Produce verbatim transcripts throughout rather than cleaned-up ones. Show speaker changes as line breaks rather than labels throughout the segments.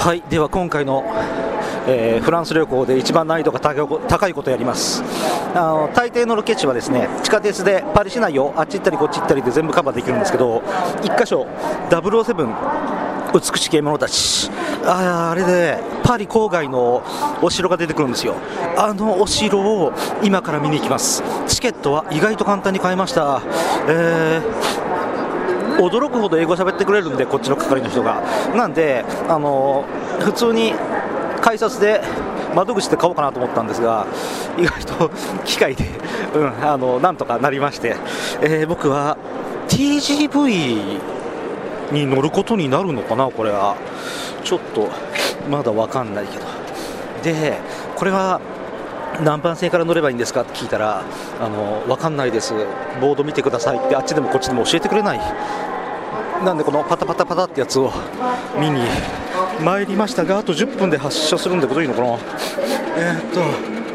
はい、では今回の、えー、フランス旅行で一番難易度が高いことをやります。あの大抵のロケ地はですね、地下鉄でパリ市内をあっち行ったりこっち行ったりで全部カバーできるんですけど、いっ箇所ダブルオーセブン美しき獣たち、あ, あれでパリ郊外のお城が出てくるんですよ。あのお城を今から見に行きます。チケットは意外と簡単に買えました。えー驚くほど英語喋ってくれるんで、こっちの係の人が。なんで、あのー、普通に改札で窓口で買おうかなと思ったんですが、意外と機械で、うん、あのなんとかなりまして、えー、僕は ティージーブイ に乗ることになるのかな。これはちょっとまだ分かんないけど、でこれは何番線から乗ればいいんですかって聞いたら、あの分かんないです、ボード見てくださいってあっちでもこっちでも教えてくれない。なんでこのパタパタパタってやつを見に参りましたが、あとじゅっぷんで発車するんでこといいのかな。えー、っと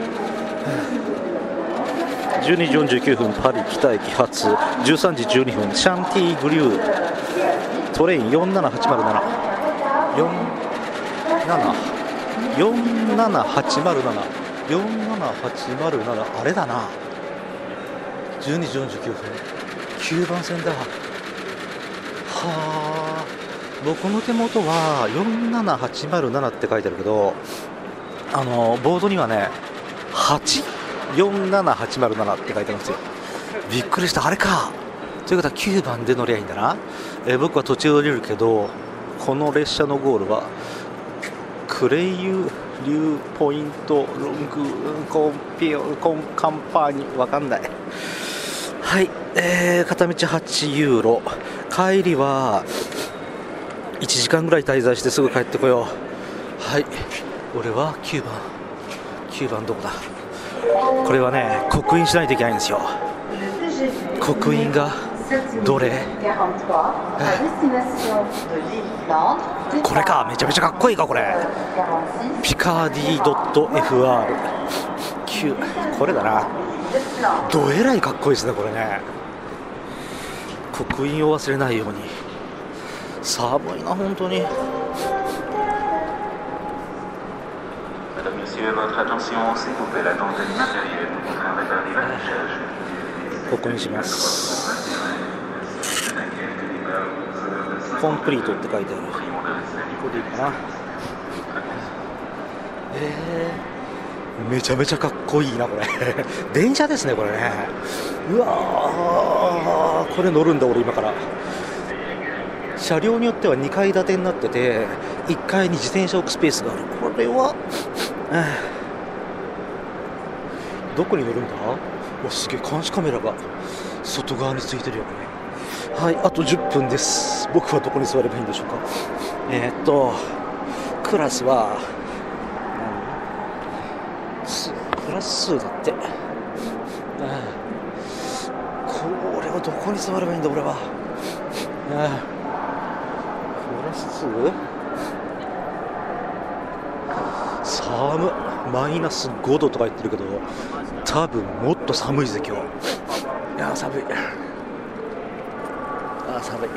じゅうにじよんじゅうきゅうふんパリ北駅発、じゅうさんじじゅうにふんシャンティーグリュートレインよんななはちまるなな よんなな よんななはちまるななよんななはちまるなな、あれだな、じゅうにじよんじゅうきゅうふんきゅうばん線だ。はあ、僕の手元はよんななはちまるななって書いてあるけど、あのボードにはねはちよんななはちまるななって書いてあるんですよ。びっくりした。あれかということはきゅうばんで乗りゃいいんだな。えー、僕は途中降りるけど、この列車のゴールはクレイユリューポイントロングコンピオコンカンパーニわかんない。はい、えー、片道はちユーロ、帰りはいちじかんぐらい滞在してすぐ帰ってこよう。はい、俺はきゅうばんきゅうばんどこだ。これはね刻印しないといけないんですよ。刻印がどれ？これか。めちゃめちゃかっこいいかこれ。ピカーディー .エフアール きゅう、これだな。どえらいかっこいいですねこれね。刻印を忘れないように。寒いな本当に。刻印します。コンプリートって書いてある。これでいいかな。えー、めちゃめちゃかっこいいなこれ電車ですねこれね。うわー、これ乗るんだ俺今から。車両によってはにかい建てになってて、いっかいに自転車置くスペースがある。これは、どこに乗るんだ。お、すげえ監視カメラが外側についてるよこれ。はい、あとじゅっぷんです。僕はどこに座ればいいんでしょうか。えー、っとクラスはクラス数だって。これはどこに座ればいいんだ俺は。クラス数寒っ。マイナスごどとか言ってるけど、多分もっと寒いぜ今日。いや寒い。あー寒い。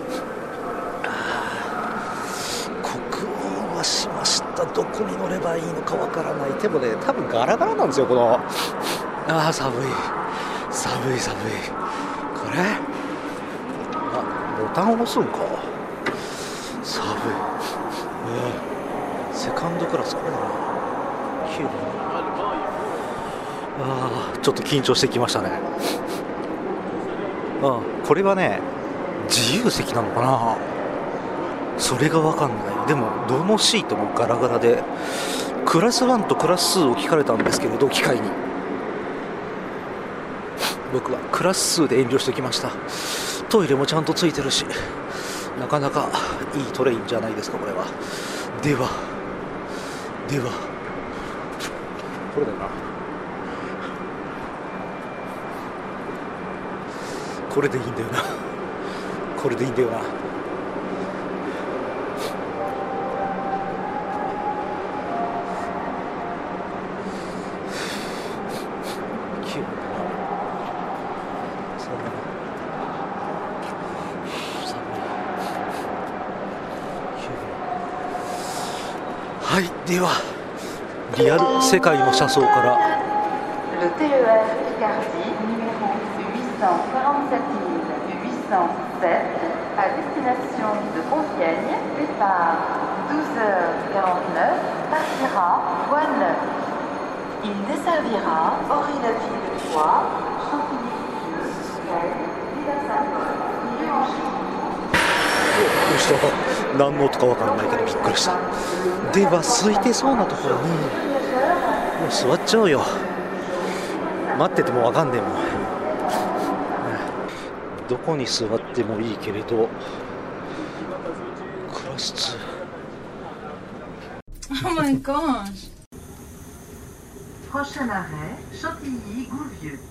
刻印はしました。どこに乗ればいいのかわからない。でもね多分ガラガラなんですよこの。あー寒い寒い寒い。これあボタンを押すんか。寒い、えー、セカンドクラスこれだな。きゅうばん。あーちょっと緊張してきましたね。あこれはね自由席なのかな、それが分かんない。でもどのシートもガラガラで、クラスワンとクラスツーを聞かれたんですけれど、機械に僕はクラスツーで遠慮してきました。トイレもちゃんとついてるし、なかなかいいトレインじゃないですかこれは。ではではこれだな。これでいいんだよな。これでいいんだよな。きゅうではリアル世界の車窓から。
Le T E R Picardie numéro huit cent quarante-sept huit cent sept à destination de Compiègne, départ douze heures quarante-neuf, partira Voie-Neuve. Il desservira Orly-la-Ville-de-Troyes, Chantilly-Vieux, Rennes, Villa-Saint-Paul, Angers.
何の音か分からないけどびっくりした。では空いてそうなところにもう座っちゃおうよ。待ってても分かんねえもん。どこに座ってもいいけれどクラス
Oh my gosh.
Prochain arrêt, Chantilly-Gouvieux.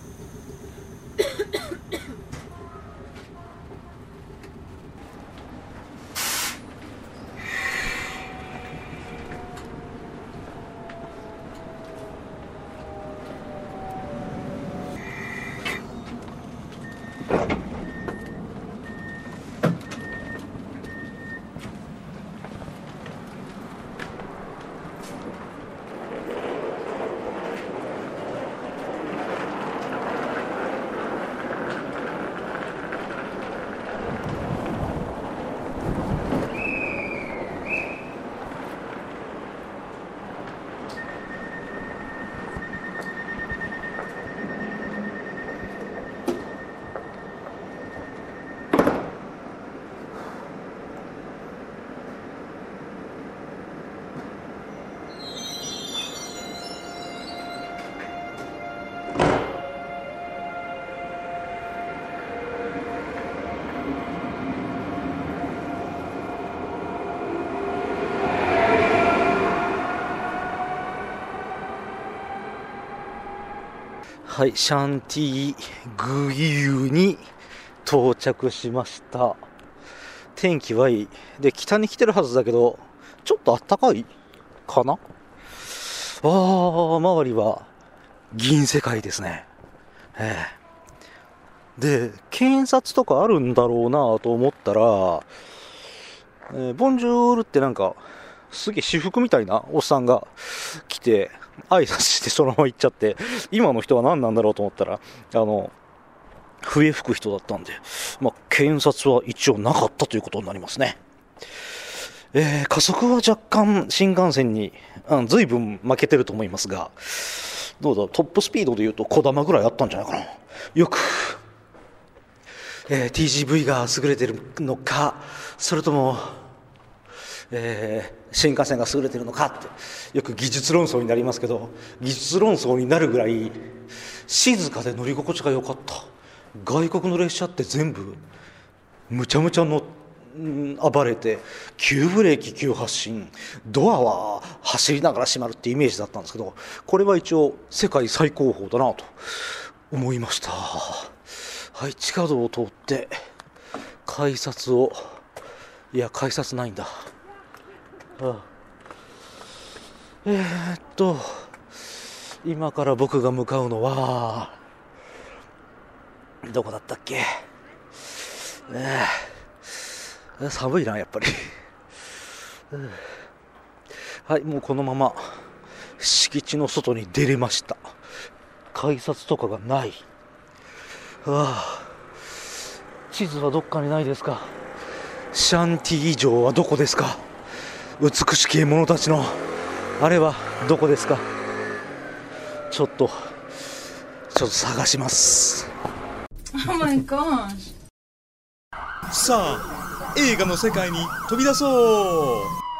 はい、シャンティグイユに到着しました。天気はいい。で、北に来てるはずだけど、ちょっと暖かいかな。あー、周りは銀世界ですね。ええ。で、検察とかあるんだろうなと思ったら、えー、ボンジュールってなんか、すげえ私服みたいなおっさんが来て、挨拶してそのまま行っちゃって、今の人は何なんだろうと思ったら、あの、笛吹く人だったんで、まあ、検察は一応なかったということになりますね。えー、加速は若干新幹線に、うん、随分負けてると思いますが、どうだ、トップスピードで言うと小玉ぐらいあったんじゃないかな。よく、えー、ティージーブイ が優れてるのか、それとも、えー、新幹線が優れてるのかってよく技術論争になりますけど、技術論争になるぐらい静かで乗り心地が良かった。外国の列車って全部むちゃむちゃの暴れて、急ブレーキ急発進、ドアは走りながら閉まるってイメージだったんですけど、これは一応世界最高峰だなと思いました。はい、地下道を通って改札を、いや改札ないんだ。ああ、えー、っと今から僕が向かうのはどこだったっけ。えー、寒いなやっぱり。はい、もうこのまま敷地の外に出れました。改札とかがない。ああ、地図はどっかにないですか。シャンティ城はどこですか。美しき獲物たちのあれはどこですか。ちょっとちょっと探します。
Oh my gosh.
さあ映画の世界に飛び出そう。